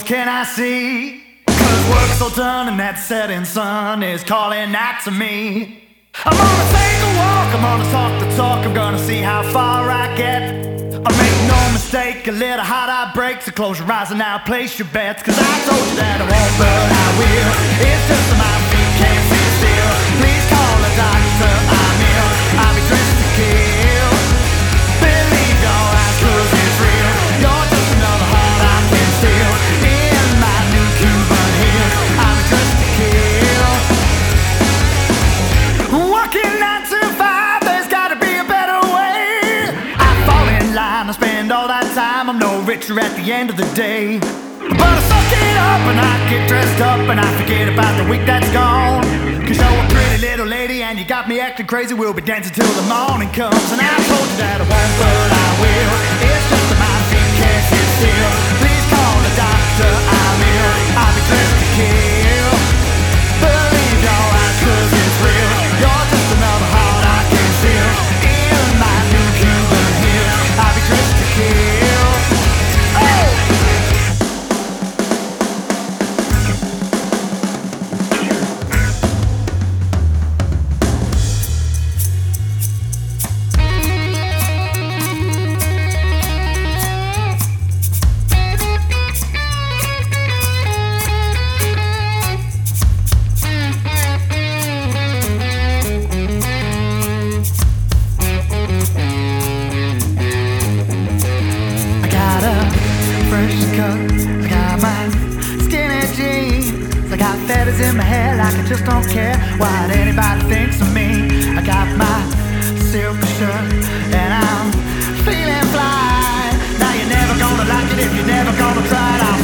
can I see? 'Cause work's all done and that setting sun is calling out to me. I'm gonna take a walk, I'm gonna talk the talk, I'm gonna see how far I get. I make no mistake, a little heart I break, so close your eyes and now place your bets. 'Cause I told you that I won't, but I will. It's just that my feet can't sit still. Please call a doctor, I'm ill. I'll be dressed to kill. Believe your eyes 'cause it's real. You're just another heart I can steal. In my new Cuban heel, I'll be dressed to kill. Walking 9 to 5, there's gotta be a better way. I fall in line, I spend all that time, I'm no richer at the end of the day. But I suck it up and I get dressed up and I forget about the week that's gone. 'Cause you're a pretty little lady and you got me acting crazy. We'll be dancing till the morning comes. And I told you that I won't, but I will. It's just that my feet can't sit still. Please call the doctor, I'm ill. I'll be dressed to kill. Believe your eyes 'cause it's real. You're just another heart I can steal. In my new Cuban heel, I'll be dressed to kill. Oh! I got my skinny jeans, I got feathers in my hair like I just don't care what anybody thinks of me. I got my silk shirt and I'm feeling fly. Now you're never gonna like it if you're never gonna try it out.